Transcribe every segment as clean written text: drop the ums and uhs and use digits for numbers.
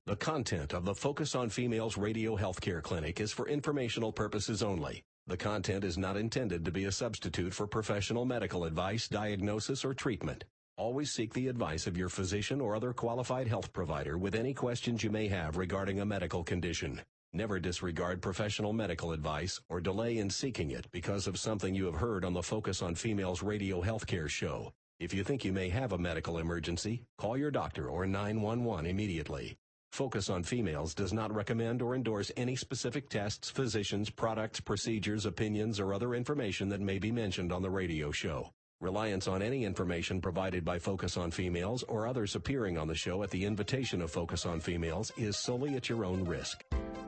The content of the Focus on Females Radio Healthcare Clinic is for informational purposes only. The content is not intended to be a substitute for professional medical advice, diagnosis, or treatment. Always seek the advice of your physician or other qualified health provider with any questions you may have regarding a medical condition. Never disregard professional medical advice or delay in seeking it because of something you have heard on the Focus on Females Radio Healthcare show. If you think you may have a medical emergency, call your doctor or 911 immediately. Focus on Females does not recommend or endorse any specific tests, physicians, products, procedures, opinions, or other information that may be mentioned on the radio show. Reliance on any information provided by Focus on Females or others appearing on the show at the invitation of Focus on Females is solely at your own risk.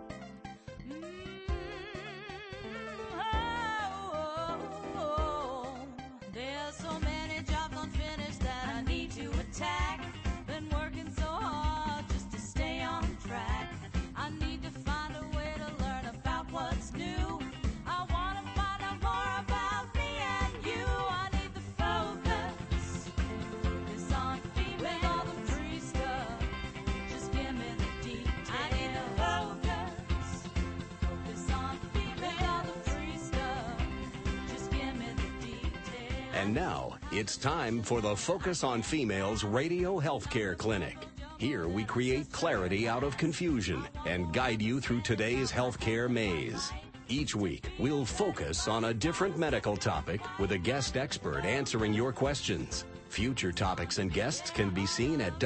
There's so many jobs unfinished that I need to attack. Been working so hard just to stay on track. I need to find a way to learn about what's new. I want to find out more about me and you. I need the focus. Focus on females. With all the free stuff, just give me the details. I need the focus. Focus on females. With all the free stuff, just give me the details. And now, it's time for the Focus on Females Radio Healthcare Clinic. Here we create clarity out of confusion and guide you through today's healthcare maze. Each week, we'll focus on a different medical topic with a guest expert answering your questions. Future topics and guests can be seen at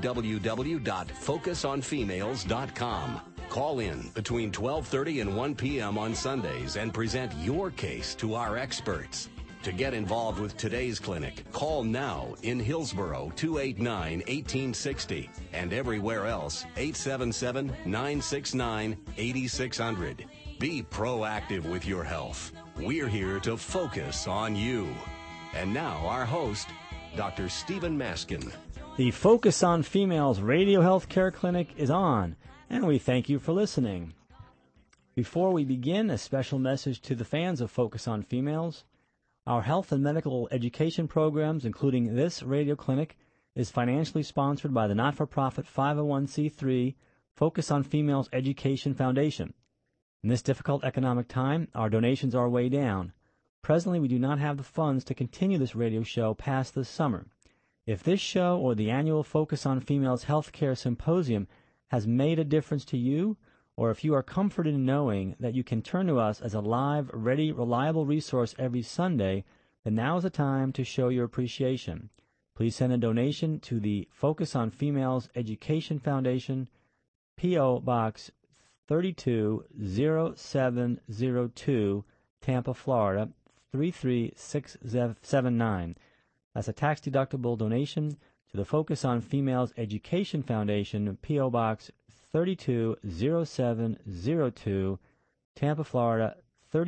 www.focusonfemales.com. Call in between 12:30 and 1 p.m. on Sundays and present your case to our experts. To get involved with today's clinic, call now in Hillsborough 289-1860 and everywhere else 877-969-8600. Be proactive with your health. We're here to focus on you. And now our host, Dr. Stephen Maskin. The Focus on Females Radio Healthcare Clinic is on, and we thank you for listening. Before we begin, a special message to the fans of Focus on Females. Our health and medical education programs, including this radio clinic, is financially sponsored by the not-for-profit 501c3 Focus on Females Education Foundation. In this difficult economic time, our donations are way down. Presently, we do not have the funds to continue this radio show past this summer. If this show or the annual Focus on Females Healthcare Symposium has made a difference to you, or if you are comforted in knowing that you can turn to us as a live, ready, reliable resource every Sunday, then now is the time to show your appreciation. Please send a donation to the Focus on Females Education Foundation, P.O. Box 320702, Tampa, Florida, 33679. That's a tax-deductible donation to the Focus on Females Education Foundation, P.O. Box 320702, Tampa, Florida,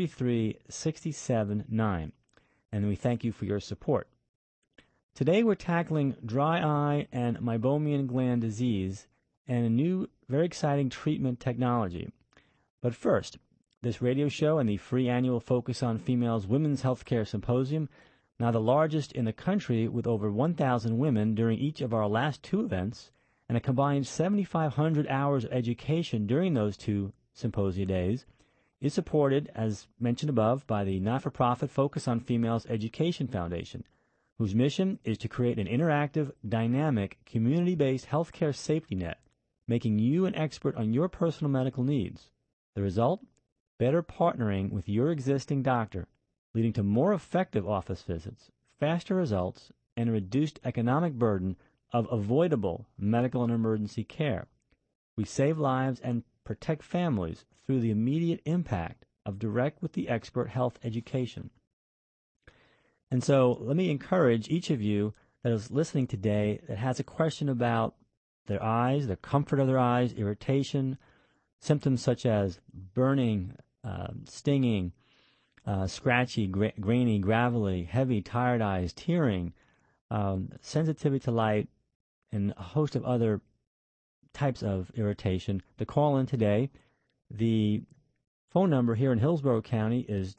33679. And we thank you for your support. Today we're tackling dry eye and meibomian gland disease and a new, very exciting treatment technology. But first, this radio show and the free annual Focus on Females Women's Healthcare Symposium, now the largest in the country with over 1,000 women during each of our last two events, and a combined 7,500 hours of education during those two symposia days, is supported, as mentioned above, by the not-for-profit Focus on Females Education Foundation, whose mission is to create an interactive, dynamic, community-based healthcare safety net, making you an expert on your personal medical needs. The result? Better partnering with your existing doctor, leading to more effective office visits, faster results, and a reduced economic burden of avoidable medical and emergency care. We save lives and protect families through the immediate impact of direct with the expert health education. And so let me encourage each of you that is listening today that has a question about their eyes, the comfort of their eyes, irritation, symptoms such as burning, stinging, scratchy, grainy, gravelly, heavy, tired eyes, tearing, sensitivity to light, and a host of other types of irritation. The call in today, the phone number here in Hillsborough County is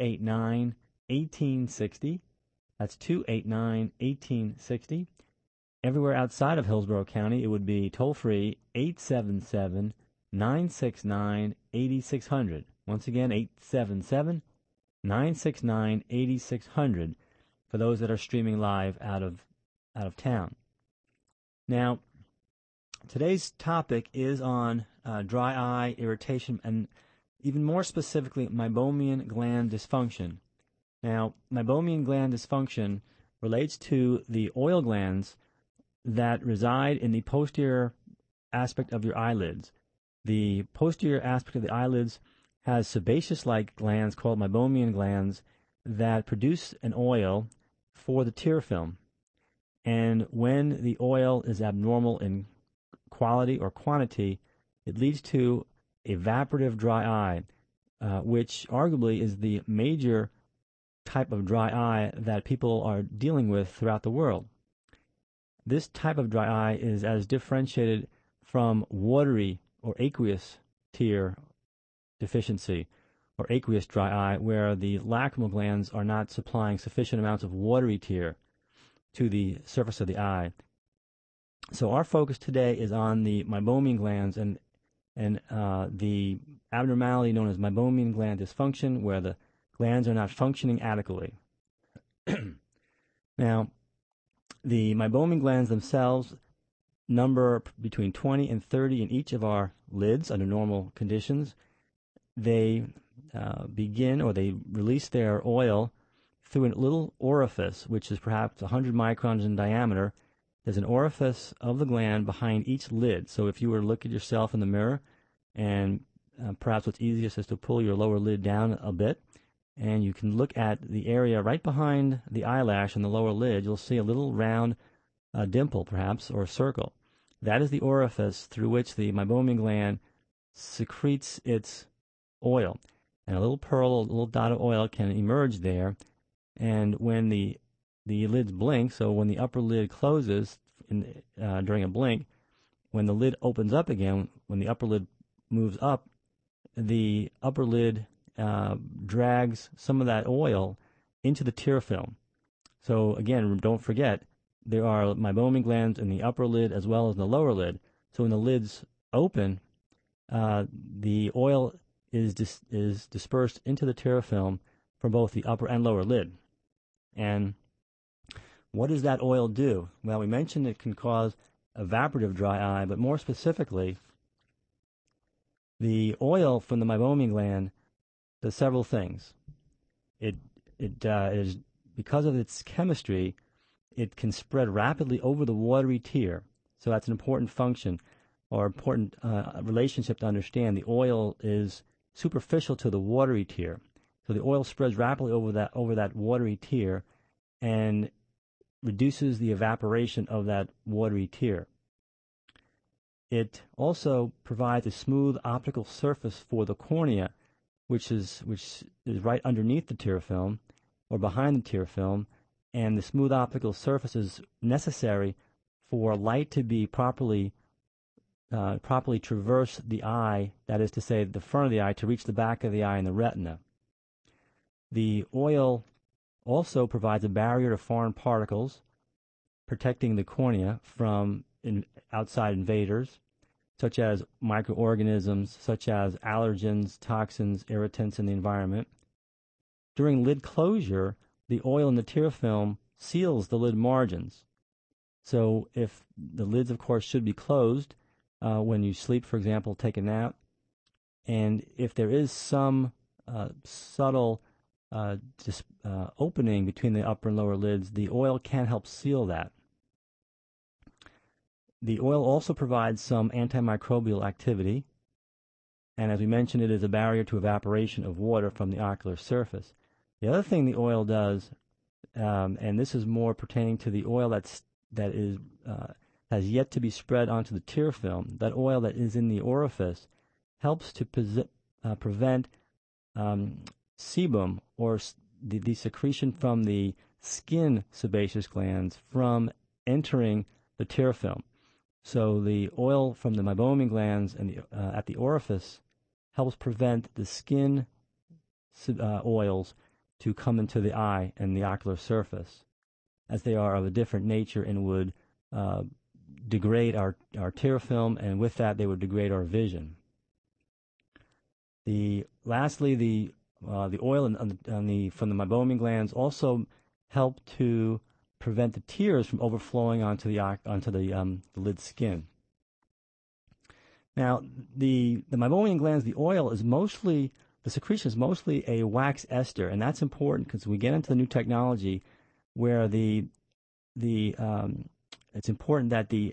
289-1860. That's 289-1860. Everywhere outside of Hillsborough County, it would be toll-free 877-969-8600. Once again, 877-969-8600 for those that are streaming live out of town. Now, today's topic is on dry eye, irritation, and even more specifically, meibomian gland dysfunction. Now, meibomian gland dysfunction relates to the oil glands that reside in the posterior aspect of your eyelids. The posterior aspect of the eyelids has sebaceous-like glands called meibomian glands that produce an oil for the tear film. And when the oil is abnormal in quality or quantity, it leads to evaporative dry eye, which arguably is the major type of dry eye that people are dealing with throughout the world. This type of dry eye is as differentiated from watery or aqueous tear deficiency or aqueous dry eye, where the lacrimal glands are not supplying sufficient amounts of watery tear to the surface of the eye. So our focus today is on the meibomian glands and the abnormality known as meibomian gland dysfunction, where the glands are not functioning adequately. Now, the meibomian glands themselves number between 20 and 30 in each of our lids under normal conditions. They begin, or they release their oil through a little orifice, which is perhaps 100 microns in diameter. There's an orifice of the gland behind each lid. So if you were to look at yourself in the mirror, and perhaps what's easiest is to pull your lower lid down a bit, and you can look at the area right behind the eyelash and the lower lid, you'll see a little round dimple, perhaps, or circle. That is the orifice through which the meibomian gland secretes its oil. And a little pearl, a little dot of oil can emerge there. And when the lids blink, so when the upper lid closes during a blink, when the lid opens up again, when the upper lid moves up, the upper lid drags some of that oil into the tear film. So again, don't forget, there are meibomian glands in the upper lid as well as the lower lid. So when the lids open, the oil is dispersed into the tear film from both the upper and lower lid. And what does that oil do? Well, we mentioned it can cause evaporative dry eye, but more specifically, the oil from the meibomian gland does several things. It is, because of its chemistry, it can spread rapidly over the watery tear. So that's an important function or important relationship to understand. The oil is superficial to the watery tear. So the oil spreads rapidly over that watery tear and reduces the evaporation of that watery tear. It also provides a smooth optical surface for the cornea, which is right underneath the tear film or behind the tear film, and the smooth optical surface is necessary for light to be properly traverse the eye, that is to say, the front of the eye, to reach the back of the eye and the retina. The oil also provides a barrier to foreign particles, protecting the cornea from outside invaders, such as microorganisms, such as allergens, toxins, irritants in the environment. During lid closure, the oil in the tear film seals the lid margins. So if the lids, of course, should be closed when you sleep, for example, take a nap, and if there is some subtle opening between the upper and lower lids, the oil can help seal that. The oil also provides some antimicrobial activity, and as we mentioned, it is a barrier to evaporation of water from the ocular surface. The other thing the oil does, and this is more pertaining to the oil that has yet to be spread onto the tear film, that oil that is in the orifice helps to prevent sebum, or the secretion from the skin sebaceous glands, from entering the tear film. So the oil from the meibomian glands and at the orifice helps prevent the skin oils to come into the eye and the ocular surface, as they are of a different nature and would degrade our tear film, and with that, they would degrade our vision. Lastly, the oil from the meibomian glands also help to prevent the tears from overflowing onto the lid skin. Now, the meibomian glands, the oil is mostly, the secretion is mostly a wax ester, and that's important because we get into the new technology where it's important that the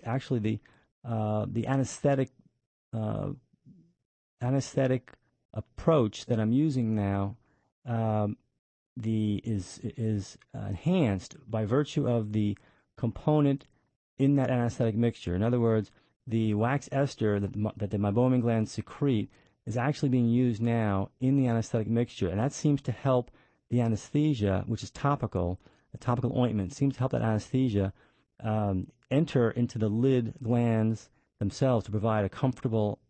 anesthetic approach that I'm using now is enhanced by virtue of the component in that anesthetic mixture. In other words, the wax ester that the meibomian glands secrete is actually being used now in the anesthetic mixture, and that seems to help the anesthesia, which is topical. A topical ointment seems to help that anesthesia enter into the lid glands themselves to provide a comfortable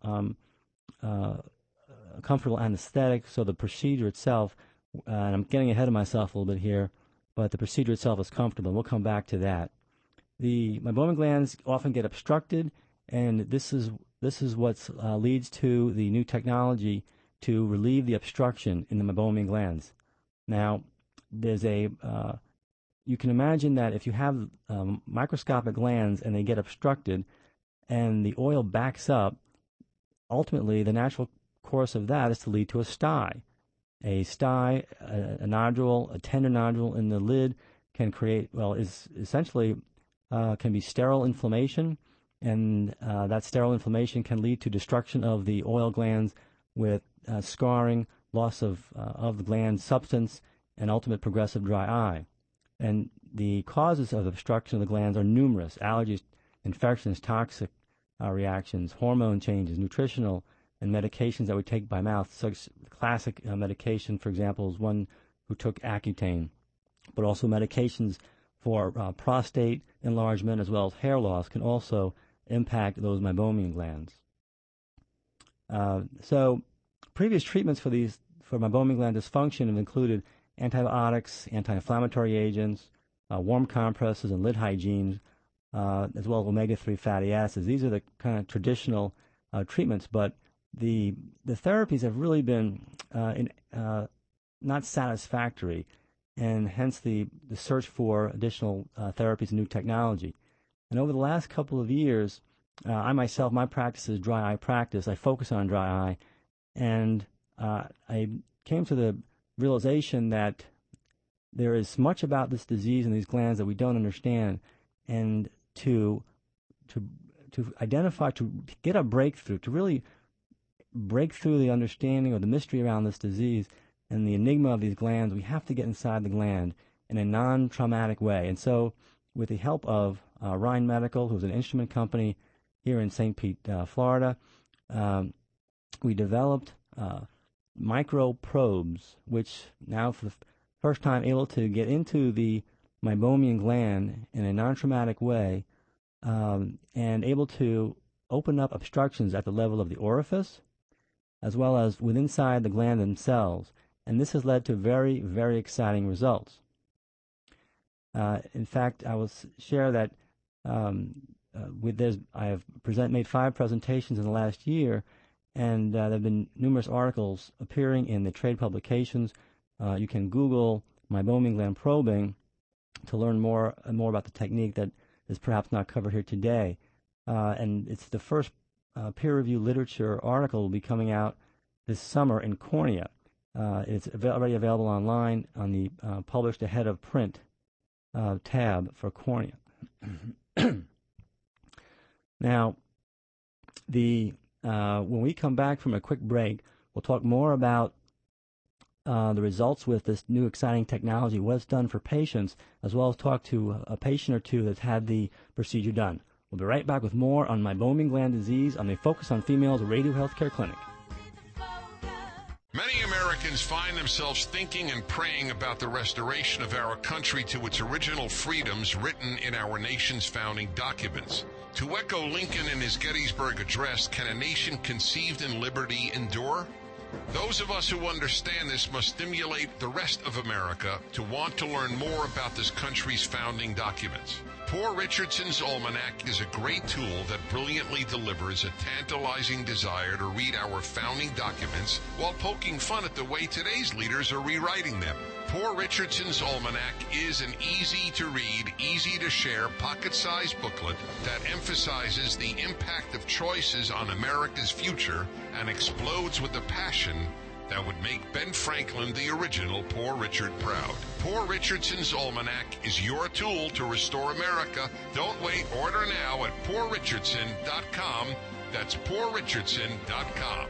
anesthetic. So the procedure itself, and I'm getting ahead of myself a little bit here, but the procedure itself is comfortable. We'll come back to that. The meibomian glands often get obstructed, and this is what leads to the new technology to relieve the obstruction in the meibomian glands. Now, there's you can imagine that if you have microscopic glands and they get obstructed and the oil backs up, ultimately the natural course of that is to lead to a sty. A sty, a nodule, a tender nodule in the lid can create, is essentially can be sterile inflammation, and that sterile inflammation can lead to destruction of the oil glands with scarring, loss of the gland substance, and ultimate progressive dry eye. And the causes of obstruction of the glands are numerous: allergies, infections, toxic reactions, hormone changes, nutritional, and medications that we take by mouth. Such classic medication, for example, is one who took Accutane, but also medications for prostate enlargement as well as hair loss can also impact those meibomian glands. So previous treatments for meibomian gland dysfunction have included antibiotics, anti-inflammatory agents, warm compresses, and lid hygiene, as well as omega-3 fatty acids. These are the kind of traditional treatments, but the therapies have really been not satisfactory, and hence the search for additional therapies and new technology. And over the last couple of years, I myself, my practice is dry eye practice. I focus on dry eye, and I came to the realization that there is much about this disease and these glands that we don't understand, and to identify, to get a breakthrough, to really break through the understanding or the mystery around this disease and the enigma of these glands, we have to get inside the gland in a non-traumatic way. And so, with the help of Rhine Medical, who's an instrument company here in St. Pete, Florida, we developed microprobes, which now for the first time able to get into the meibomian gland in a non-traumatic way, and able to open up obstructions at the level of the orifice as well as within inside the gland themselves. And this has led to very, very exciting results. In fact, I will share that I have made 5 presentations in the last year, and there have been numerous articles appearing in the trade publications. You can Google meibomian gland probing to learn more about the technique that is perhaps not covered here today. And it's the first peer-reviewed literature article will be coming out this summer in cornea. It's already available online on the published ahead of print tab for cornea. Now, when we come back from a quick break, we'll talk more about the results with this new exciting technology, what's done for patients, as well as talk to a patient or two that's had the procedure done. We'll be right back with more on meibomian gland disease on the Focus on Females Radio Healthcare Clinic. Many Americans find themselves thinking and praying about the restoration of our country to its original freedoms written in our nation's founding documents. To echo Lincoln in his Gettysburg Address, can a nation conceived in liberty endure? Those of us who understand this must stimulate the rest of America to want to learn more about this country's founding documents. Poor Richardson's Almanac is a great tool that brilliantly delivers a tantalizing desire to read our founding documents while poking fun at the way today's leaders are rewriting them. Poor Richardson's Almanac is an easy-to-read, easy-to-share, pocket-sized booklet that emphasizes the impact of choices on America's future and explodes with the passion that would make Ben Franklin, the original Poor Richard, proud. Poor Richardson's Almanac is your tool to restore America. Don't wait. Order now at poorrichardson.com. That's poorrichardson.com.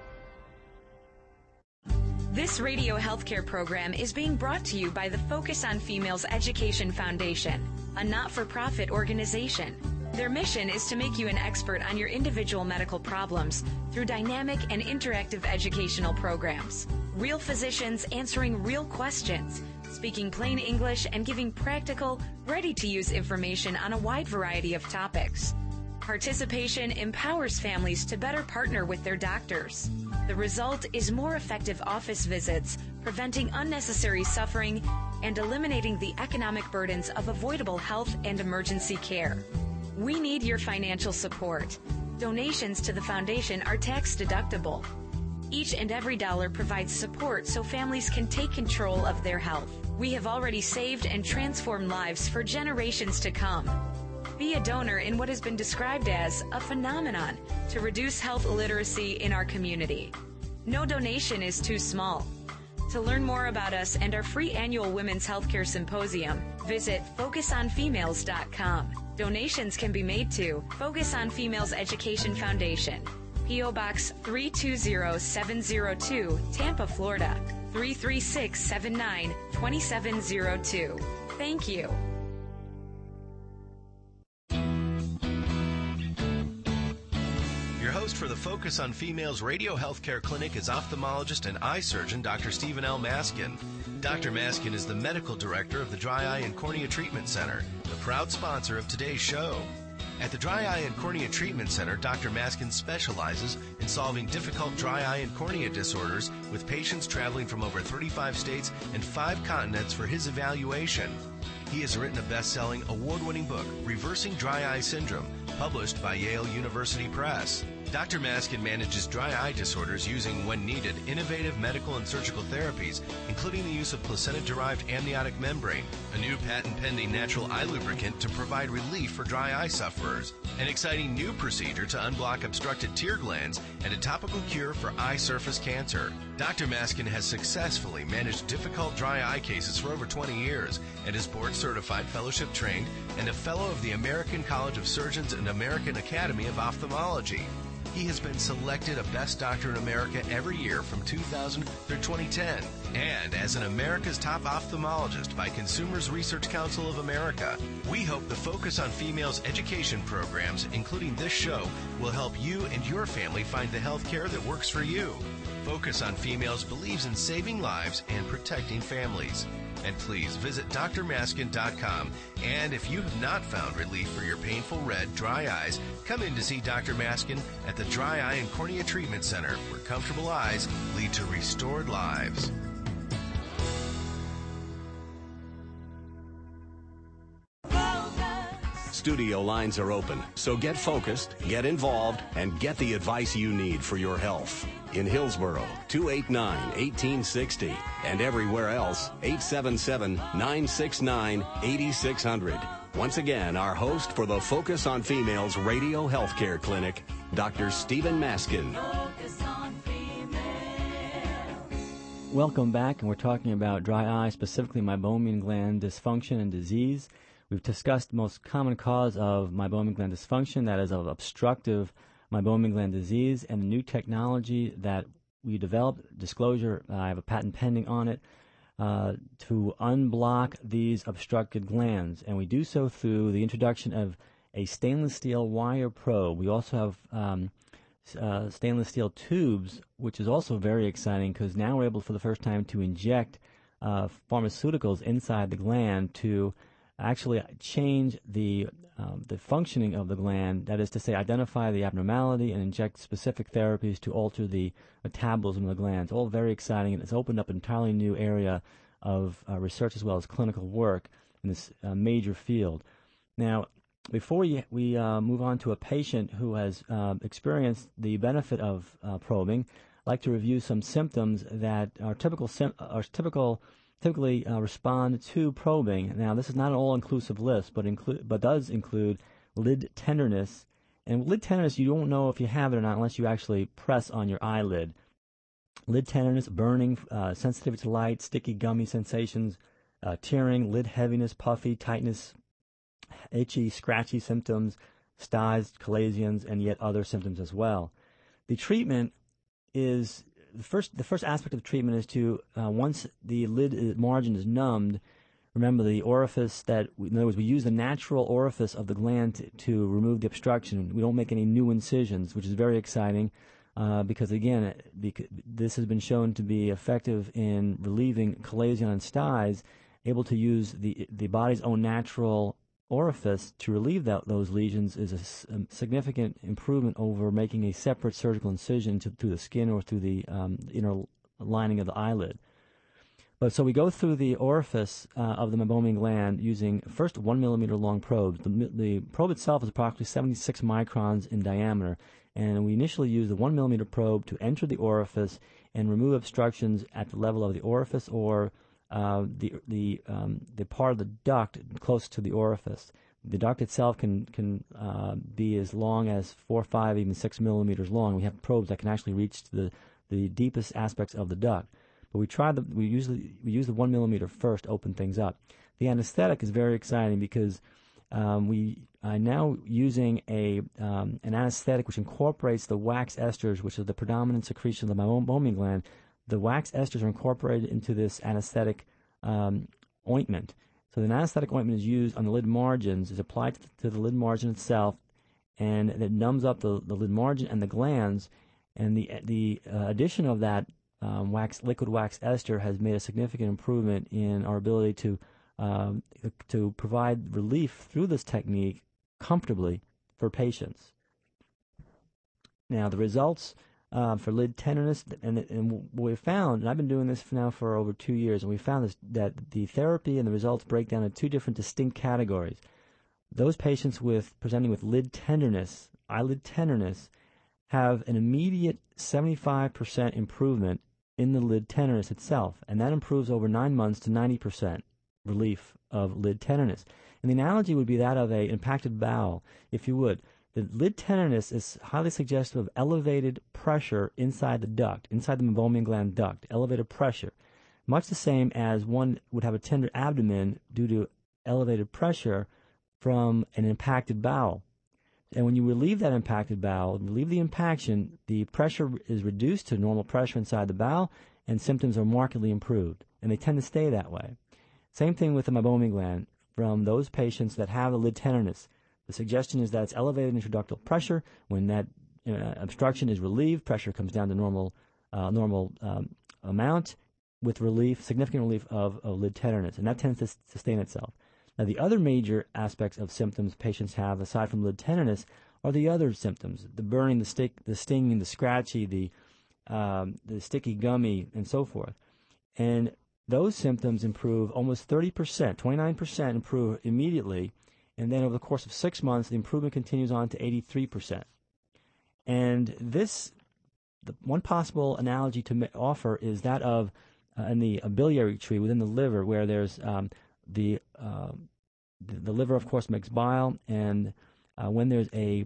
This radio healthcare program is being brought to you by the Focus on Females Education Foundation, a not-for-profit organization. Their mission is to make you an expert on your individual medical problems through dynamic and interactive educational programs. Real physicians answering real questions, speaking plain English, and giving practical, ready-to-use information on a wide variety of topics. Participation empowers families to better partner with their doctors. The result is more effective office visits, preventing unnecessary suffering, and eliminating the economic burdens of avoidable health and emergency care. We need your financial support. Donations to the foundation are tax deductible. Each and every dollar provides support so families can take control of their health. We have already saved and transformed lives for generations to come. Be a donor in what has been described as a phenomenon to reduce health illiteracy in our community. No donation is too small. To learn more about us and our free annual Women's Healthcare Symposium, visit FocusOnFemales.com. Donations can be made to Focus on Females Education Foundation, P.O. Box 320702, Tampa, Florida, 33679, 2702. Thank you. Your host for the Focus on Females Radio Healthcare Clinic is ophthalmologist and eye surgeon Dr. Stephen L. Maskin. Dr. Maskin is the medical director of the Dry Eye and Cornea Treatment Center, the proud sponsor of today's show. At the Dry Eye and Cornea Treatment Center, Dr. Maskin specializes in solving difficult dry eye and cornea disorders with patients traveling from over 35 states and 5 continents for his evaluation. He has written a best-selling, award-winning book, Reversing Dry Eye Syndrome, published by Yale University Press. Dr. Maskin manages dry eye disorders using, when needed, innovative medical and surgical therapies, including the use of placenta-derived amniotic membrane, a new patent-pending natural eye lubricant to provide relief for dry eye sufferers, an exciting new procedure to unblock obstructed tear glands, and a topical cure for eye surface cancer. Dr. Maskin has successfully managed difficult dry eye cases for over 20 years and is board-certified, fellowship-trained, and a fellow of the American College of Surgeons and American Academy of Ophthalmology. He has been selected a Best Doctor in America every year from 2000 through 2010, and as an America's Top Ophthalmologist by Consumers Research Council of America. We hope the Focus on Females education programs, including this show, will help you and your family find the health care that works for you. Focus on Females believes in saving lives and protecting families. And please visit drmaskin.com. And if you have not found relief for your painful red, dry eyes, come in to see Dr. Maskin at the Dry Eye and Cornea Treatment Center, where comfortable eyes lead to restored lives. Studio lines are open, so get focused, get involved, and get the advice you need for your health. In Hillsborough, 289-1860, and everywhere else, 877-969-8600. Once again, our host for the Focus on Females Radio Healthcare Clinic, Dr. Stephen Maskin. Welcome back, and we're talking about dry eye, specifically meibomian gland dysfunction and disease. We've discussed the most common cause of meibomian gland dysfunction, that is of obstructive meibomian gland disease, and the new technology that we developed, disclosure, I have a patent pending on it, to unblock these obstructed glands. And we do so through the introduction of a stainless steel wire probe. We also have stainless steel tubes, which is also very exciting because now we're able for the first time to inject pharmaceuticals inside the gland to actually change the functioning of the gland, that is to say, identify the abnormality and inject specific therapies to alter the metabolism of the glands. All very exciting, and it's opened up an entirely new area of research as well as clinical work in this major field. Now, before we move on to a patient who has experienced the benefit of probing, I'd like to review some symptoms that are typically respond to probing. Now, this is not an all-inclusive list, but does include lid tenderness. And lid tenderness, you don't know if you have it or not unless you actually press on your eyelid. Lid tenderness, burning, sensitivity to light, sticky, gummy sensations, tearing, lid heaviness, puffy, tightness, itchy, scratchy symptoms, styes, chalazions, and yet other symptoms as well. The treatment is the first aspect of the treatment is to once the lid margin is numbed. Remember the orifice in other words, we use the natural orifice of the gland to remove the obstruction. We don't make any new incisions, which is very exciting because again, this has been shown to be effective in relieving chalazion and styes. Able to use the body's own natural orifice to relieve those lesions is a significant improvement over making a separate surgical incision through the skin or through the inner lining of the eyelid. But so we go through the orifice of the meibomian gland using first 1 millimeter long probes. The probe itself is approximately 76 microns in diameter, and we initially use the 1 millimeter probe to enter the orifice and remove obstructions at the level of the orifice or the part of the duct close to the orifice. The duct itself can be as long as 4, 5, even 6 millimeters long. We have probes that can actually reach to the deepest aspects of the duct. But we use the 1 millimeter first to open things up. The anesthetic is very exciting because we are now using an anesthetic which incorporates the wax esters, which is the predominant secretion of the meibomian gland. The wax esters are incorporated into this anesthetic ointment. So the anesthetic ointment is used on the lid margins, is applied to the lid margin itself, and it numbs up the lid margin and the glands. And the addition of that liquid wax ester has made a significant improvement in our ability to provide relief through this technique comfortably for patients. Now, the results for lid tenderness, and what we found, and I've been doing this now for over 2 years, and we found that the therapy and the results break down into two different distinct categories. Those patients presenting with lid tenderness, eyelid tenderness, have an immediate 75% improvement in the lid tenderness itself, and that improves over 9 months to 90% relief of lid tenderness. And the analogy would be that of an impacted bowel, if you would. The lid tenderness is highly suggestive of elevated pressure inside the duct, inside the meibomian gland duct, elevated pressure, much the same as one would have a tender abdomen due to elevated pressure from an impacted bowel. And when you relieve that impacted bowel, relieve the impaction, the pressure is reduced to normal pressure inside the bowel, and symptoms are markedly improved, and they tend to stay that way. Same thing with the meibomian gland. From those patients that have a lid tenderness, the suggestion is that it's elevated intraductal pressure. When that obstruction is relieved, pressure comes down to normal amount with significant relief of lid tenderness, and that tends to sustain itself. Now, the other major aspects of symptoms patients have, aside from lid tenderness, are the other symptoms: the burning, the stinging, the scratchy, the sticky gummy, and so forth. And those symptoms improve almost 30%, 29% improve immediately. And then over the course of 6 months, the improvement continues on to 83%. And the one possible analogy to offer is that of in the biliary tree within the liver, where there's the liver, of course, makes bile, and when there's a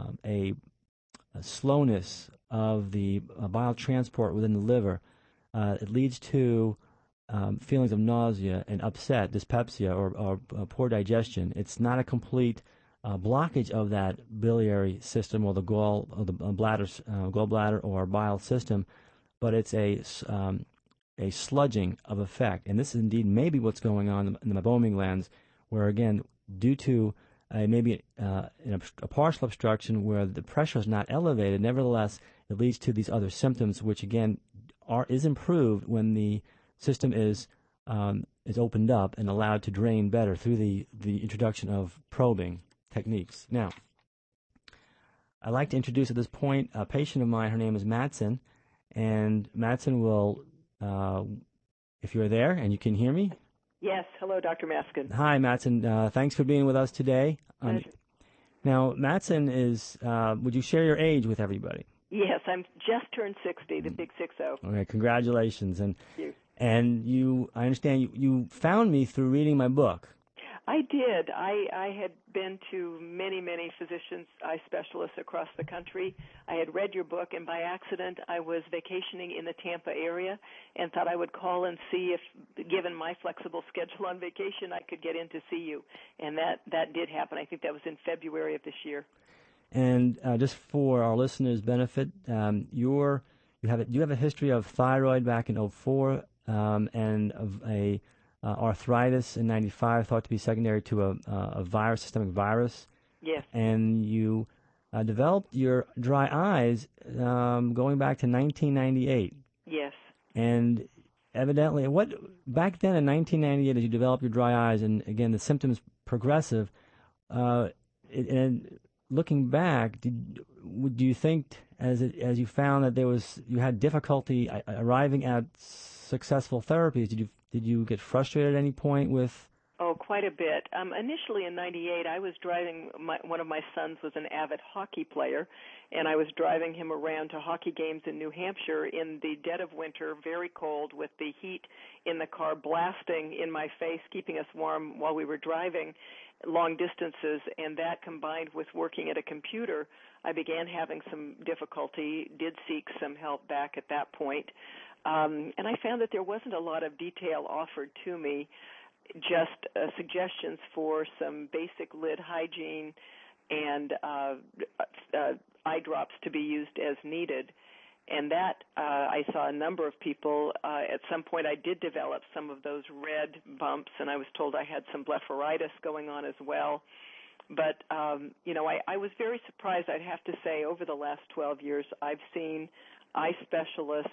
slowness of the bile transport within the liver, it leads to feelings of nausea and upset, dyspepsia, or poor digestion. It's not a complete blockage of that biliary system or the gallbladder or bile system, but it's a sludging of effect. And this is indeed maybe what's going on in the meibomian glands, where again, due to maybe a partial obstruction where the pressure is not elevated, nevertheless, it leads to these other symptoms, which again is improved when the system is opened up and allowed to drain better through the introduction of probing techniques. Now, I'd like to introduce at this point a patient of mine. Her name is Madsen, and Madsen will, if you're there and you can hear me, Yes. Hello, Dr. Maskin. Hi, Matson. Thanks for being with us today. Now, Matson is, would you share your age with everybody? Yes, I'm just turned 60, the big 60. Okay, congratulations. And Thank you. And I understand you found me through reading my book. I did. I had been to many, many physicians, eye specialists across the country. I had read your book, and by accident, I was vacationing in the Tampa area and thought I would call and see if, given my flexible schedule on vacation, I could get in to see you. And that did happen. I think that was in February of this year. And just for our listeners' benefit, you have a history of thyroid back in 2004 and of a arthritis in 1995, thought to be secondary to a virus, systemic virus. Yes. And you developed your dry eyes going back to 1998. Yes. And evidently, back then in 1998, as you developed your dry eyes, and again the symptoms progressive, and looking back, do you think as you found that you had difficulty arriving at successful therapies, did you get frustrated at any point with? Oh, quite a bit. Initially in '98, I was driving, one of my sons was an avid hockey player, and I was driving him around to hockey games in New Hampshire in the dead of winter, very cold, with the heat in the car blasting in my face, keeping us warm while we were driving long distances, and that combined with working at a computer, I began having some difficulty, did seek some help back at that point. And I found that there wasn't a lot of detail offered to me, just suggestions for some basic lid hygiene and eye drops to be used as needed. And that I saw a number of people. At some point I did develop some of those red bumps, and I was told I had some blepharitis going on as well. But, I was very surprised, I'd have to say, over the last 12 years, I've seen eye specialists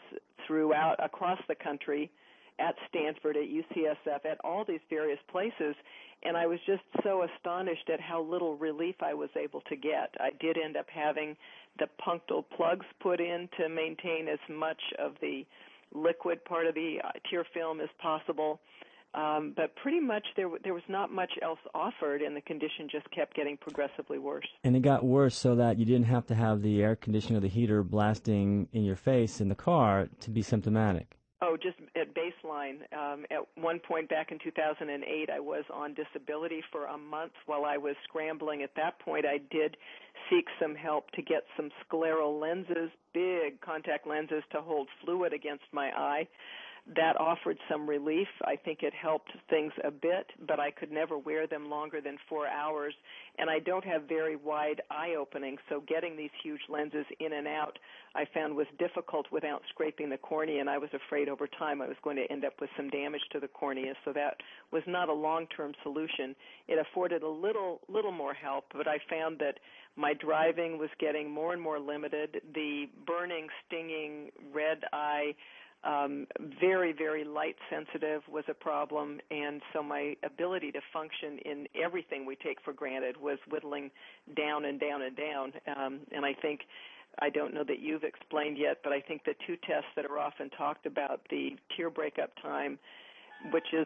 across the country, at Stanford, at UCSF, at all these various places, and I was just so astonished at how little relief I was able to get. I did end up having the punctal plugs put in to maintain as much of the liquid part of the tear film as possible, but pretty much there was not much else offered, and the condition just kept getting progressively worse. And it got worse so that you didn't have to have the air conditioning or the heater blasting in your face in the car to be symptomatic. Oh, just at baseline. At one point back in 2008, I was on disability for a month while I was scrambling. At that point, I did seek some help to get some scleral lenses, big contact lenses to hold fluid against my eye. That offered some relief. I think it helped things a bit, but I could never wear them longer than 4 hours, and I don't have very wide eye openings, so getting these huge lenses in and out I found was difficult without scraping the cornea, and I was afraid over time I was going to end up with some damage to the cornea, so that was not a long-term solution. It afforded a little more help, but I found that my driving was getting more and more limited. The burning, stinging, red eye, very, very light sensitive was a problem, and so my ability to function in everything we take for granted was whittling down and down and down. And I don't know that you've explained yet, but I think the two tests that are often talked about, the tear breakup time, which is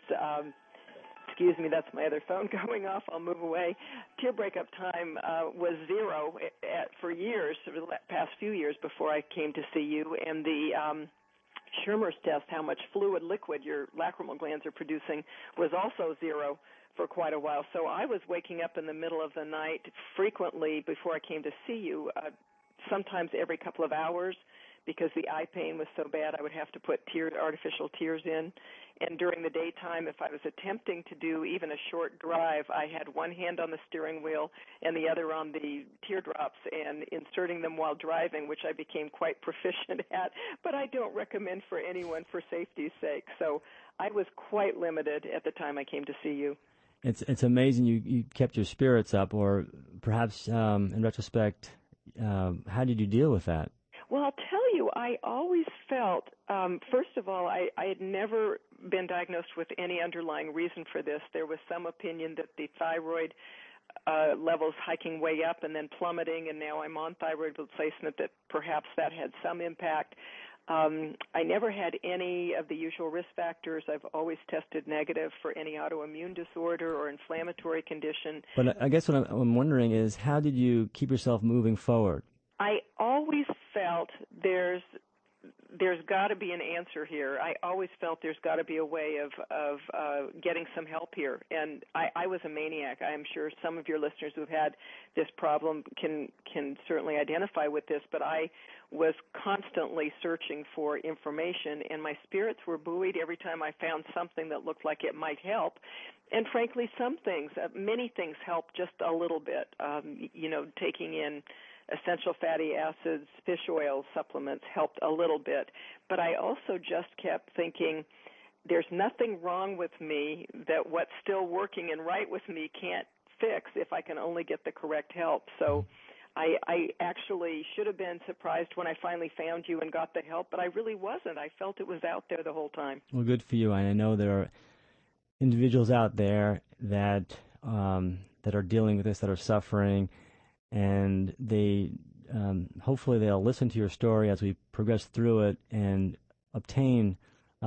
excuse me, that's my other phone going off. I'll move away. Tear breakup time was zero for years, for the past few years before I came to see you, and the Schirmer's test, how much fluid liquid your lacrimal glands are producing, was also zero for quite a while. So I was waking up in the middle of the night frequently before I came to see you, sometimes every couple of hours, because the eye pain was so bad I would have to put artificial tears in. And during the daytime, if I was attempting to do even a short drive, I had one hand on the steering wheel and the other on the teardrops and inserting them while driving, which I became quite proficient at, but I don't recommend for anyone for safety's sake. So I was quite limited at the time I came to see you. It's amazing you kept your spirits up, or perhaps in retrospect, how did you deal with that? Well, I'll tell you, I always felt, first of all, I had never been diagnosed with any underlying reason for this. There was some opinion that the thyroid levels hiking way up and then plummeting, and now I'm on thyroid replacement, that perhaps that had some impact. I never had any of the usual risk factors. I've always tested negative for any autoimmune disorder or inflammatory condition. But I guess what I'm wondering is, how did you keep yourself moving forward? I always felt there's got to be an answer here. I always felt there's got to be a way of getting some help here. And I was a maniac. I am sure some of your listeners who've had this problem can certainly identify with this, but I was constantly searching for information, and my spirits were buoyed every time I found something that looked like it might help. And frankly, some things, many things help just a little bit. Taking in essential fatty acids, fish oil supplements helped a little bit. But I also just kept thinking, there's nothing wrong with me that what's still working and right with me can't fix if I can only get the correct help. So I actually should have been surprised when I finally found you and got the help, but I really wasn't. I felt it was out there the whole time. Well, good for you. I know there are individuals out there that are dealing with this, that are suffering, and they hopefully they'll listen to your story as we progress through it and obtain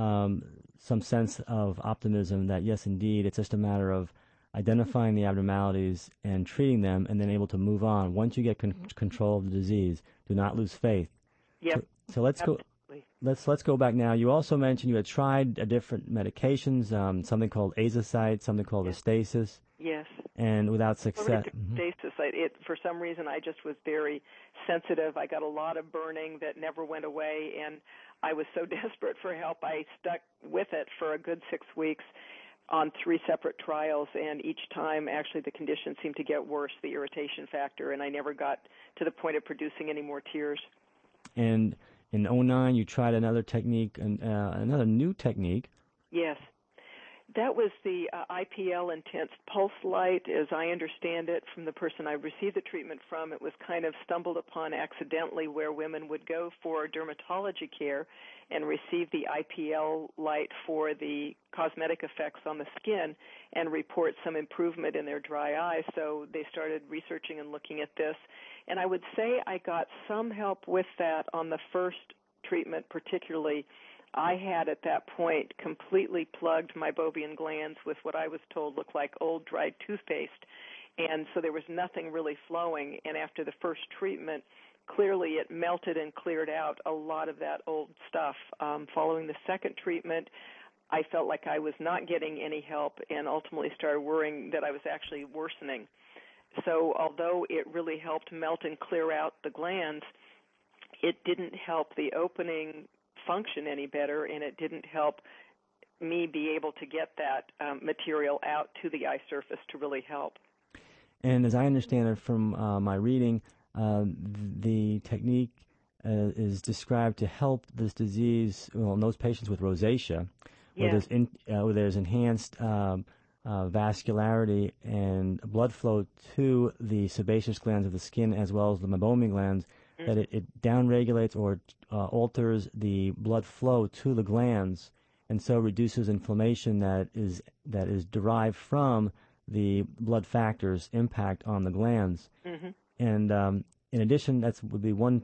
some sense of optimism that, yes, indeed, it's just a matter of identifying the abnormalities and treating them, and then able to move on. Once you get control of the disease, do not lose faith. Yep. So let's Absolutely. go. Let's go back now. You also mentioned you had tried different medications, something called Azocyte, something called Restasis. Yes. And without success. Stasis. For some reason, I just was very sensitive. I got a lot of burning that never went away, and I was so desperate for help, I stuck with it for a good 6 weeks on 3 separate trials, and each time, actually, the condition seemed to get worse, the irritation factor, and I never got to the point of producing any more tears. And in 2009, you tried another technique, another new technique. Yes. That was the IPL Intense Pulse Light, as I understand it, from the person I received the treatment from. It was kind of stumbled upon accidentally where women would go for dermatology care and receive the IPL light for the cosmetic effects on the skin and report some improvement in their dry eye. So they started researching and looking at this. And I would say I got some help with that on the first treatment particularly. I had at that point completely plugged my Bovian glands with what I was told looked like old dried toothpaste, and so there was nothing really flowing. And after the first treatment, clearly it melted and cleared out a lot of that old stuff. Following the second treatment, I felt like I was not getting any help and ultimately started worrying that I was actually worsening. So although it really helped melt and clear out the glands, it didn't help the opening function any better, and it didn't help me be able to get that material out to the eye surface to really help. And as I understand it from my reading, the technique is described to help this disease, well, in those patients with rosacea, where there's enhanced vascularity and blood flow to the sebaceous glands of the skin as well as the meibomian glands, that it downregulates or alters the blood flow to the glands, and so reduces inflammation that is derived from the blood factors' impact on the glands. Mm-hmm. And in addition, that would be one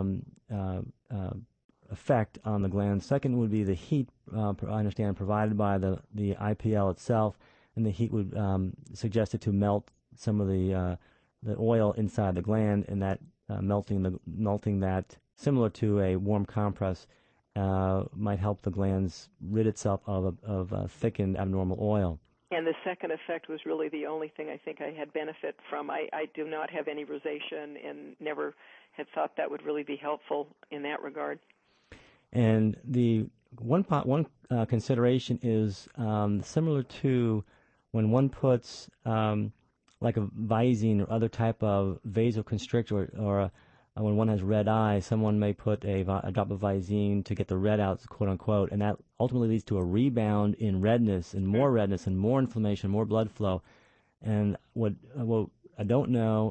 effect on the glands. Second would be the heat, I understand, provided by the IPL itself, and the heat would suggest it to melt some of the oil inside the gland, and that melting that, similar to a warm compress, might help the glands rid itself of thickened abnormal oil. And the second effect was really the only thing I think I had benefit from. I do not have any rosacea and never had thought that would really be helpful in that regard. And the one consideration is similar to when one puts like a Visine or other type of vasoconstrictor, or when one has red eye, someone may put a drop of Visine to get the red out, quote unquote, and that ultimately leads to a rebound in redness and more inflammation, more blood flow. And what I don't know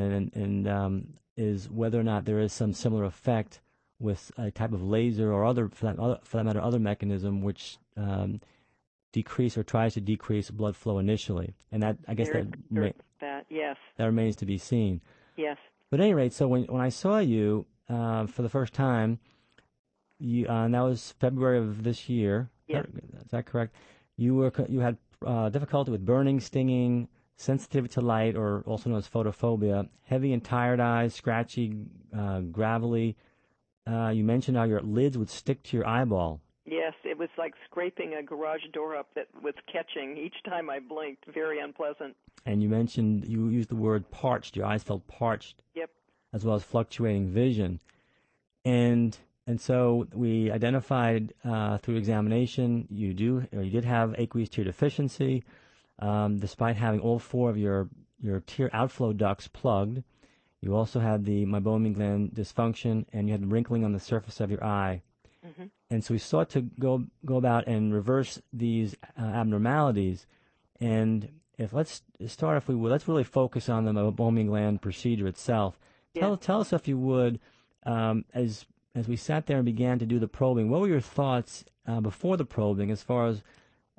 is whether or not there is some similar effect with a type of laser or other, for that matter, other mechanism which decrease or tries to decrease blood flow initially, and that, I guess, yes, that remains to be seen. Yes. But at any rate, so when I saw you for the first time, and that was February of this year. Yes. Is that correct? You had difficulty with burning, stinging, sensitivity to light, or also known as photophobia, heavy and tired eyes, scratchy, gravelly. You mentioned how your lids would stick to your eyeball. Yes, it was like scraping a garage door up that was catching each time I blinked. Very unpleasant. And you mentioned, you used the word parched. Your eyes felt parched. Yep. As well as fluctuating vision. And so we identified through examination you did have aqueous tear deficiency, despite having all four of your tear outflow ducts plugged. You also had the meibomian gland dysfunction, and you had wrinkling on the surface of your eye. Mm-hmm. And so we sought to go about and reverse these abnormalities. And let's really focus on the meibomian gland procedure itself. Tell us, if you would, as we sat there and began to do the probing, what were your thoughts before the probing, as far as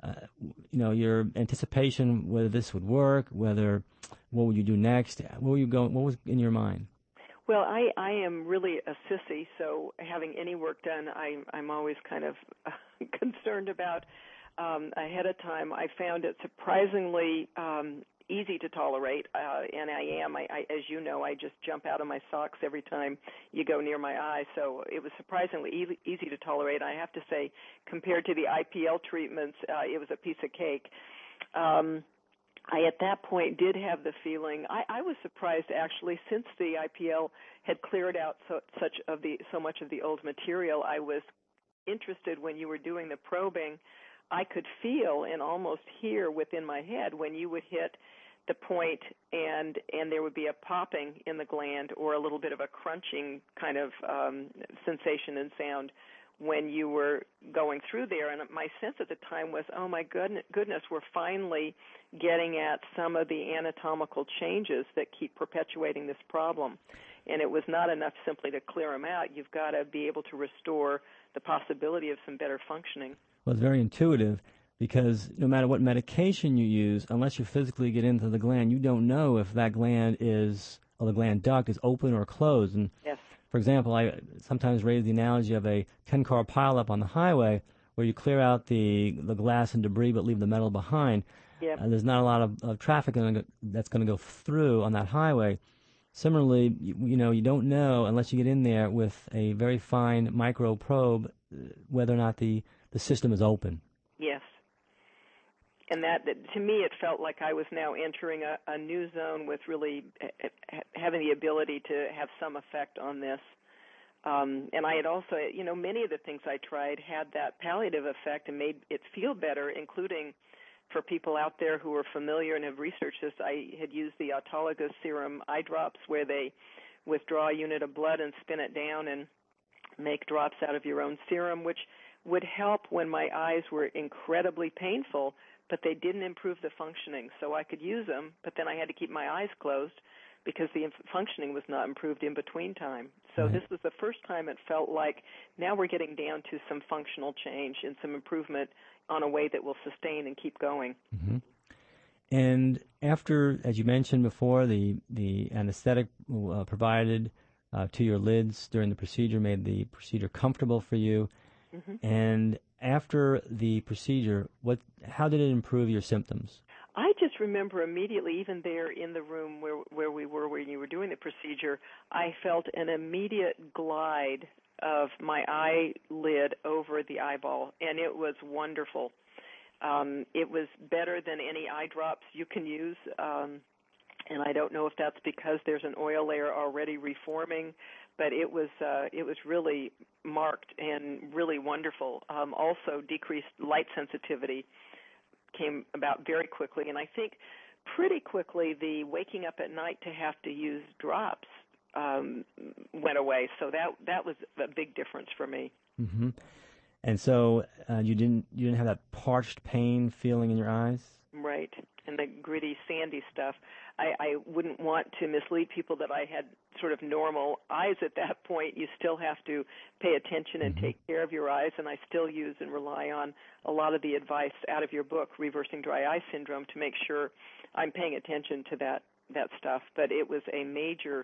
your anticipation, whether this would work, what would you do next? What was in your mind? Well, I am really a sissy, so having any work done, I'm always kind of concerned about ahead of time. I found it surprisingly easy to tolerate, and I am. As you know, I just jump out of my socks every time you go near my eye, so it was surprisingly easy to tolerate. I have to say, compared to the IPL treatments, it was a piece of cake. I, at that point, did have the feeling, I was surprised, actually, since the IPL had cleared out so much of the old material. I was interested when you were doing the probing. I could feel and almost hear within my head when you would hit the point and there would be a popping in the gland or a little bit of a crunching kind of sensation and sound when you were going through there. And my sense at the time was, oh, my goodness, we're finally getting at some of the anatomical changes that keep perpetuating this problem. And it was not enough simply to clear them out. You've got to be able to restore the possibility of some better functioning. Well, it's very intuitive, because no matter what medication you use, unless you physically get into the gland, you don't know if that gland the gland duct is open or closed. And yes. For example, I sometimes raise the analogy of a 10-car pileup on the highway where you clear out the glass and debris but leave the metal behind. Yep. There's not a lot of traffic that's going to go through on that highway. Similarly, you don't know unless you get in there with a very fine micro probe whether or not the system is open. Yes. And that to me, it felt like I was now entering a new zone with really having the ability to have some effect on this. And I had also, many of the things I tried had that palliative effect and made it feel better, including for people out there who are familiar and have researched this. I had used the autologous serum eye drops, where they withdraw a unit of blood and spin it down and make drops out of your own serum, which would help when my eyes were incredibly painful, but they didn't improve the functioning. So I could use them, but then I had to keep my eyes closed because the functioning was not improved in between time. So Right. This was the first time it felt like now we're getting down to some functional change and some improvement on a way that will sustain and keep going. Mm-hmm. And after, as you mentioned before, the anesthetic provided to your lids during the procedure made the procedure comfortable for you. Mm-hmm. And after the procedure, how did it improve your symptoms? I just remember immediately, even there in the room where we were when you were doing the procedure, I felt an immediate glide of my eyelid over the eyeball, and it was wonderful. It was better than any eye drops you can use, and I don't know if that's because there's an oil layer already reforming, but it was really marked and really wonderful. Also, decreased light sensitivity came about very quickly, and I think pretty quickly the waking up at night to have to use drops went away. So that was a big difference for me. Mm-hmm. And so you didn't have that parched pain feeling in your eyes? Right, and the gritty, sandy stuff. I wouldn't want to mislead people that I had sort of normal eyes at that point. You still have to pay attention and take care of your eyes, and I still use and rely on a lot of the advice out of your book, Reversing Dry Eye Syndrome, to make sure I'm paying attention to that stuff. But it was a major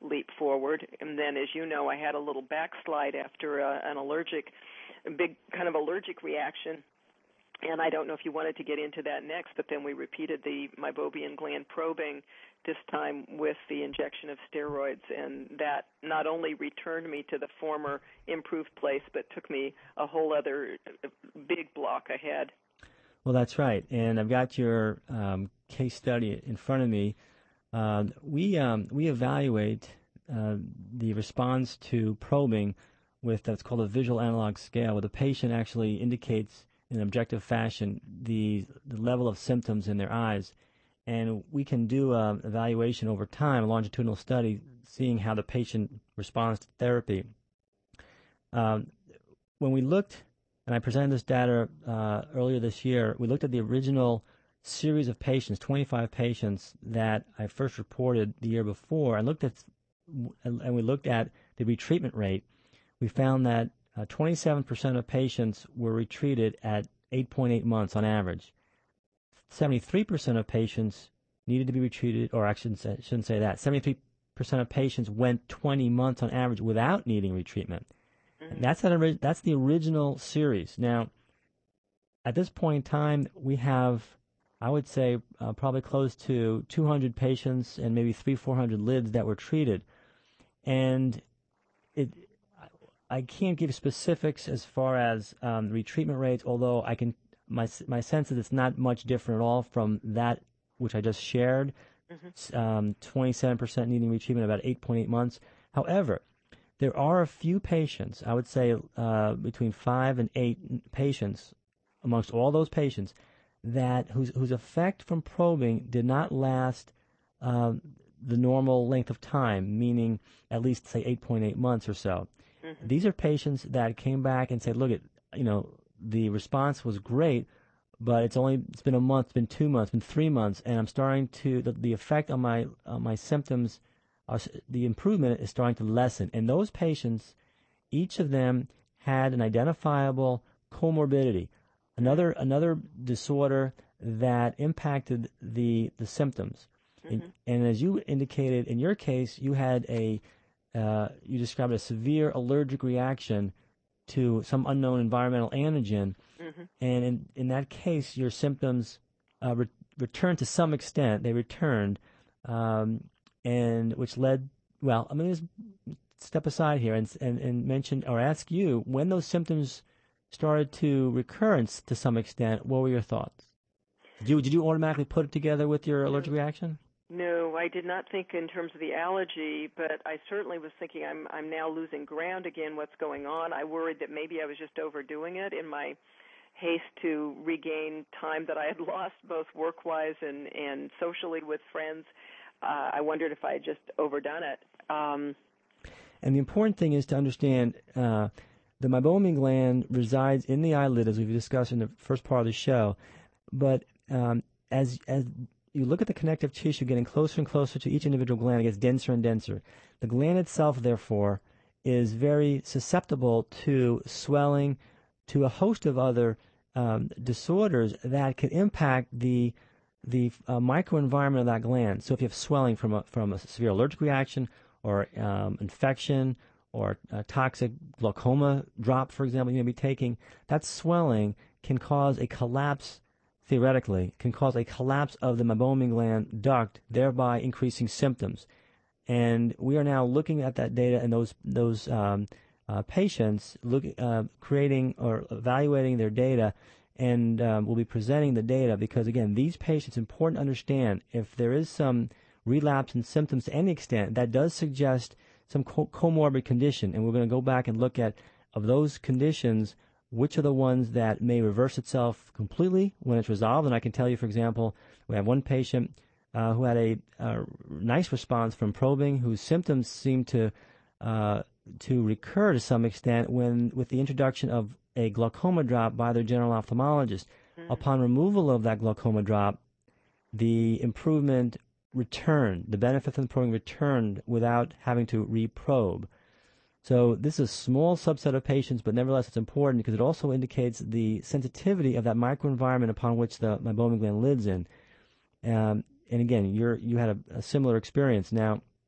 leap forward. And then, as you know, I had a little backslide after a big kind of allergic reaction. And I don't know if you wanted to get into that next, but then we repeated the meibomian gland probing, this time with the injection of steroids, and that not only returned me to the former improved place, but took me a whole other big block ahead. Well, that's right, and I've got your case study in front of me. We evaluate the response to probing with what's called a visual analog scale, where the patient actually indicates in an objective fashion the level of symptoms in their eyes. And we can do an evaluation over time, a longitudinal study, seeing how the patient responds to therapy. When we looked, and I presented this data earlier this year, we looked at the original series of patients, 25 patients that I first reported the year before, and we looked at the retreatment rate. We found that 27% of patients were retreated at 8.8 months on average. 73% of patients needed to be retreated, or I shouldn't say that. 73% of patients went 20 months on average without needing retreatment. And that's the original series. Now, at this point in time, we have, I would say, probably close to 200 patients and maybe 300-400 lids that were treated. And I can't give specifics as far as retreatment rates, although I can. My sense is it's not much different at all from that which I just shared. 27% needing retreatment, about 8.8 months. However, there are a few patients, I would say between 5 and 8 patients, amongst all those patients, that whose effect from probing did not last the normal length of time, meaning at least, say, 8.8 months or so. These are patients that came back and said, look, the response was great, but it's been a month, it's been 2 months, it's been 3 months, and I'm starting to, the effect on my symptoms, the improvement is starting to lessen. And those patients, each of them had an identifiable comorbidity, another disorder that impacted the symptoms. And as you indicated in your case, you had you described a severe allergic reaction to some unknown environmental antigen, and in that case, your symptoms returned to some extent. They returned, and which led. Well, I'm going to step aside here and mention or ask you, when those symptoms started to recurrence to some extent, what were your thoughts? Did you automatically put it together with your allergic reaction? No, I did not think in terms of the allergy, but I certainly was thinking I'm now losing ground again. What's going on? I worried that maybe I was just overdoing it in my haste to regain time that I had lost, both work-wise and socially with friends. I wondered if I had just overdone it. And the important thing is to understand the meibomian gland resides in the eyelid, as we've discussed in the first part of the show. But as you look at the connective tissue getting closer and closer to each individual gland, it gets denser and denser. The gland itself, therefore, is very susceptible to swelling, to a host of other disorders that can impact the microenvironment of that gland. So if you have swelling from a severe allergic reaction or infection or toxic glaucoma drop, for example, you may be taking, that swelling can cause a collapse. Theoretically, can cause a collapse of the meibomian gland duct, thereby increasing symptoms. And we are now looking at that data and those patients, creating or evaluating their data, and we'll be presenting the data because, again, these patients, it's important to understand if there is some relapse in symptoms to any extent, that does suggest some comorbid condition. And we're going to go back and look at, of those conditions, which are the ones that may reverse itself completely when it's resolved. And I can tell you, for example, we have one patient who had a nice response from probing, whose symptoms seemed to recur to some extent with the introduction of a glaucoma drop by their general ophthalmologist. Upon removal of that glaucoma drop, the improvement returned. The benefit from the probing returned without having to reprobe. So this is a small subset of patients, but nevertheless it's important because it also indicates the sensitivity of that microenvironment upon which the meibomian gland lives in. And again, you had a similar experience. Now,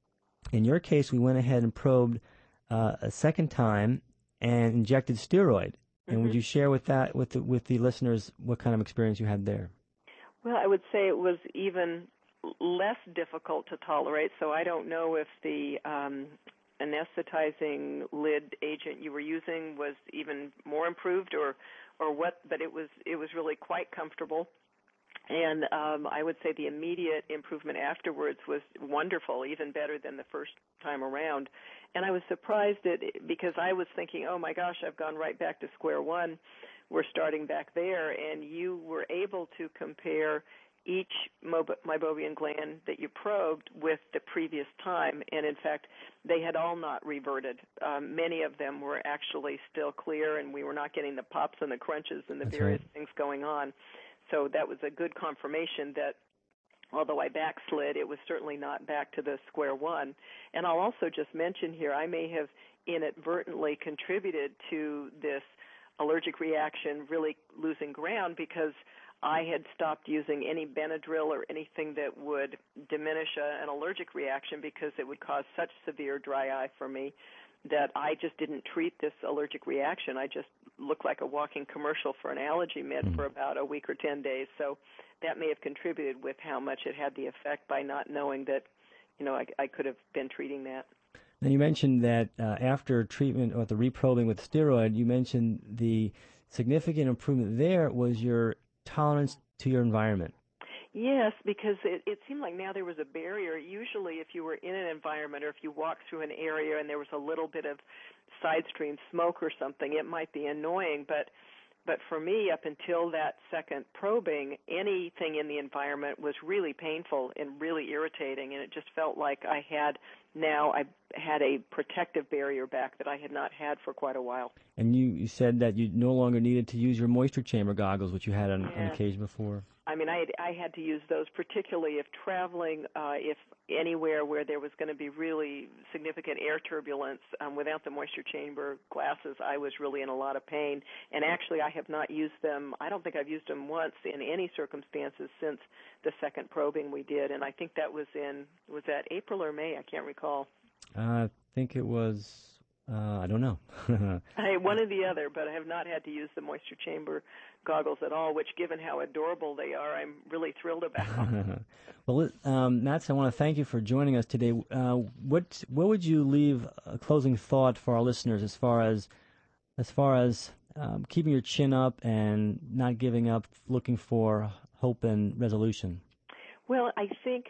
In your case, we went ahead and probed a second time and injected steroid. And would you share with the listeners what kind of experience you had there? Well, I would say it was even less difficult to tolerate, so I don't know if the anesthetizing lid agent you were using was even more improved or what, but it was really quite comfortable. And I would say the immediate improvement afterwards was wonderful, even better than the first time around. And I was surprised because I was thinking, oh my gosh, I've gone right back to square one. We're starting back there, and you were able to compare each meibomian gland that you probed with the previous time, and in fact, they had all not reverted. Many of them were actually still clear, and we were not getting the pops and the crunches and the various things going on. So that was a good confirmation that although I backslid, it was certainly not back to the square one. And I'll also just mention here, I may have inadvertently contributed to this allergic reaction really losing ground because I had stopped using any Benadryl or anything that would diminish an allergic reaction because it would cause such severe dry eye for me that I just didn't treat this allergic reaction. I just looked like a walking commercial for an allergy med for about a week or 10 days. So that may have contributed with how much it had the effect by not knowing that, I could have been treating that. Now you mentioned that after treatment or the reprobing with steroid, you mentioned the significant improvement there was your tolerance to your environment. Yes, because it seemed like now there was a barrier. Usually if you were in an environment or if you walked through an area and there was a little bit of side stream smoke or something, it might be annoying. But for me, up until that second probing, anything in the environment was really painful and really irritating, and it just felt like I had a protective barrier back that I had not had for quite a while. And you said that you no longer needed to use your moisture chamber goggles, which you had on occasion before. I mean, I had to use those particularly if traveling, if anywhere where there was going to be really significant air turbulence. Without the moisture chamber glasses, I was really in a lot of pain. And actually, I have not used them. I don't think I've used them once in any circumstances since the second probing we did. And I think that was that April or May? I can't recall. I think it was... I don't know. One or the other, but I have not had to use the moisture chamber goggles at all, which, given how adorable they are, I'm really thrilled about. Well, Mats, I want to thank you for joining us today. What would you leave a closing thought for our listeners as far as keeping your chin up and not giving up, looking for hope and resolution? Well, I think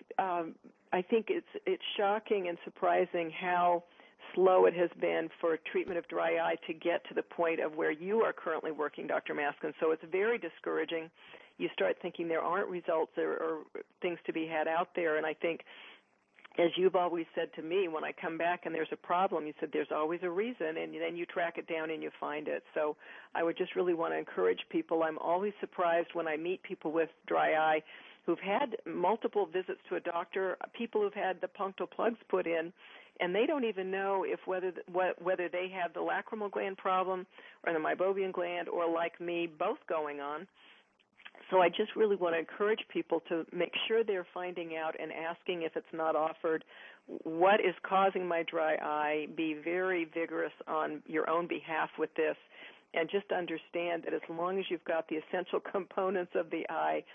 it's shocking and surprising how slow it has been for treatment of dry eye to get to the point of where you are currently working, Dr. Maskin. So it's very discouraging. You start thinking there aren't results or things to be had out there. And I think, as you've always said to me, when I come back and there's a problem, you said there's always a reason, and then you track it down and you find it. So I would just really want to encourage people. I'm always surprised when I meet people with dry eye who've had multiple visits to a doctor, people who've had the punctal plugs put in, and they don't even know if whether they have the lacrimal gland problem or the meibomian gland or, like me, both going on. So I just really want to encourage people to make sure they're finding out and asking if it's not offered what is causing my dry eye. Be very vigorous on your own behalf with this, and just understand that as long as you've got the essential components of the eye,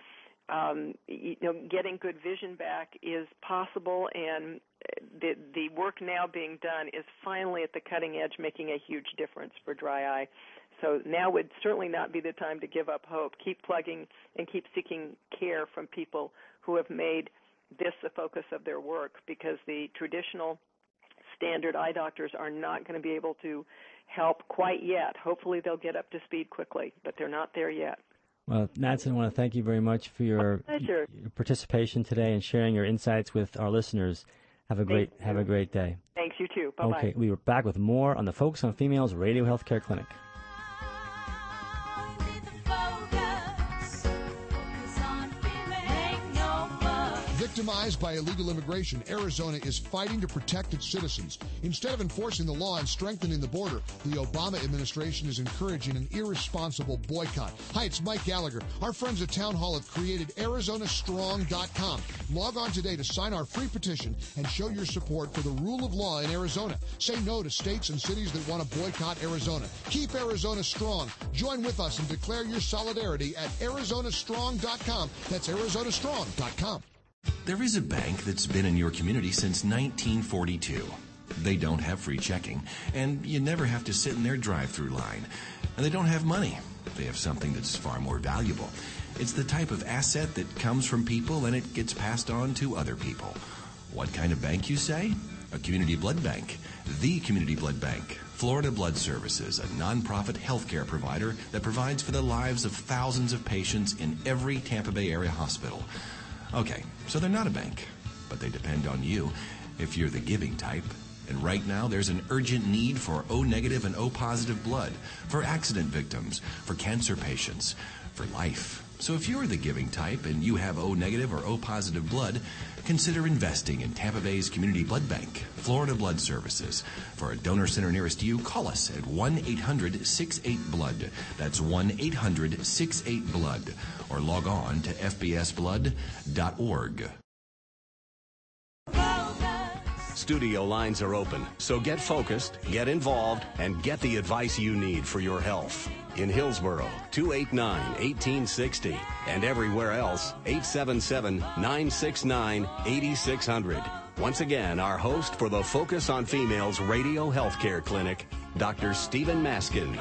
getting good vision back is possible, and the work now being done is finally at the cutting edge, making a huge difference for dry eye. So now would certainly not be the time to give up hope. Keep plugging and keep seeking care from people who have made this the focus of their work, because the traditional standard eye doctors are not going to be able to help quite yet. Hopefully they'll get up to speed quickly, but they're not there yet. Well, Madsen, I want to thank you very much for your participation today and sharing your insights with our listeners. Have a great day. Thanks, you too. Bye-bye. Okay, we are back with more on the Focus on Females Radio Healthcare Clinic. The Victimized by illegal immigration, Arizona is fighting to protect its citizens. Instead of enforcing the law and strengthening the border, the Obama administration is encouraging an irresponsible boycott. Hi, it's Mike Gallagher. Our friends at Town Hall have created ArizonaStrong.com. Log on today to sign our free petition and show your support for the rule of law in Arizona. Say no to states and cities that want to boycott Arizona. Keep Arizona strong. Join with us and declare your solidarity at ArizonaStrong.com. That's ArizonaStrong.com. There is a bank that's been in your community since 1942. They don't have free checking, and you never have to sit in their drive-through line. And they don't have money. They have something that's far more valuable. It's the type of asset that comes from people and it gets passed on to other people. What kind of bank, you say? A community blood bank. The Community Blood Bank. Florida Blood Services, a nonprofit healthcare provider that provides for the lives of thousands of patients in every Tampa Bay area hospital. Okay, so they're not a bank, but they depend on you if you're the giving type. And right now, there's an urgent need for O-negative and O-positive blood, for accident victims, for cancer patients, for life. So if you're the giving type and you have O-negative or O-positive blood, consider investing in Tampa Bay's Community Blood Bank, Florida Blood Services. For a donor center nearest you, call us at 1-800-68-BLOOD. That's 1-800-68-BLOOD. Or log on to fbsblood.org. Studio lines are open, so get focused, get involved, and get the advice you need for your health. In Hillsborough, 289-1860, and everywhere else, 877-969-8600. Once again, our host for the Focus on Females Radio Healthcare Clinic, Dr. Stephen Maskin.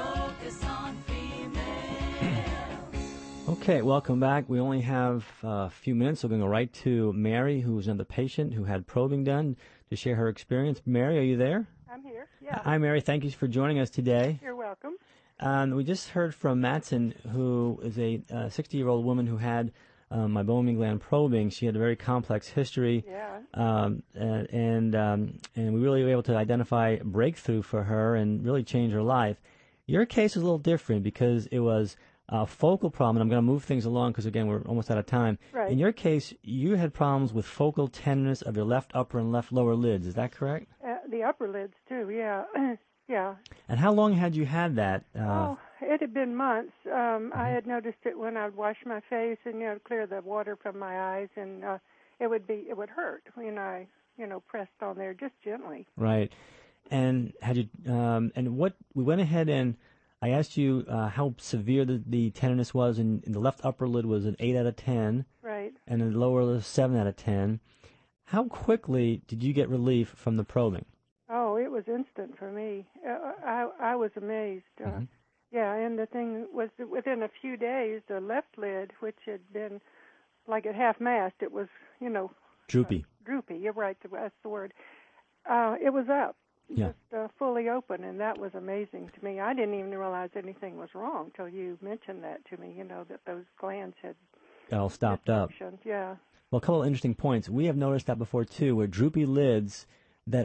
Okay, welcome back. We only have a few minutes, so we're going to go right to Mary, who's another patient who had probing done, to share her experience. Mary, are you there? I'm here, yeah. Hi, Mary. Thank you for joining us today. You're welcome. We just heard from Matson, who is a 60-year-old woman who had meibomian gland probing. She had a very complex history. Yeah. And we really were able to identify a breakthrough for her and really change her life. Your case is a little different because it was a focal problem, and I'm going to move things along because, again, we're almost out of time. Right. In your case, you had problems with focal tenderness of your left upper and left lower lids. Is that correct? The upper lids, too, yeah. Yeah. And how long had you had that? It had been months. I had noticed it when I would wash my face and, clear the water from my eyes, and it would hurt when I, pressed on there just gently. Right. And had you, we went ahead and I asked you how severe the tenderness was, and the left upper lid was an 8 out of 10. Right. And the lower lid was 7 out of 10. How quickly did you get relief from the probing? Oh, it was instant for me. I was amazed. Yeah, and the thing was that within a few days, the left lid, which had been like at half-mast, it was, droopy. Droopy, you're right, that's the word. It was up. Yeah. Just fully open, and that was amazing to me. I didn't even realize anything was wrong till you mentioned that to me, that those glands had all stopped up. Yeah. Well, a couple of interesting points. We have noticed that before, too, where droopy lids that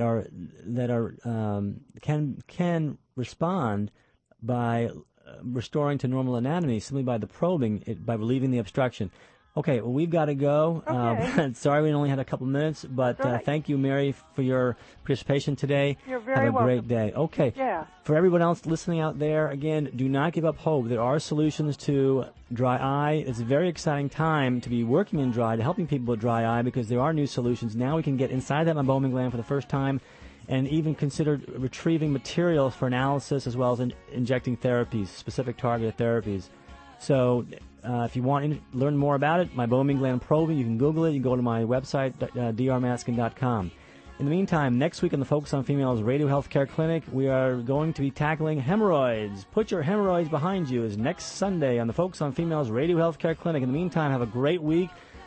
can respond by restoring to normal anatomy simply by the probing, by relieving the obstruction. Okay, well, we've got to go. Okay. Sorry we only had a couple minutes, but right. Thank you, Mary, for your participation today. You're very welcome. Have a great day. Okay. Yeah. For everyone else listening out there, again, do not give up hope. There are solutions to dry eye. It's a very exciting time to be working in dry, to helping people with dry eye, because there are new solutions. Now we can get inside that meibomian gland for the first time and even consider retrieving materials for analysis as well as injecting therapies, specific targeted therapies. So if you want to learn more about it, meibomian gland probing, you can Google it. You can go to my website, drmaskin.com. In the meantime, next week on the Focus on Females Radio Healthcare Clinic, we are going to be tackling hemorrhoids. Put your hemorrhoids behind you is next Sunday on the Focus on Females Radio Healthcare Clinic. In the meantime, have a great week.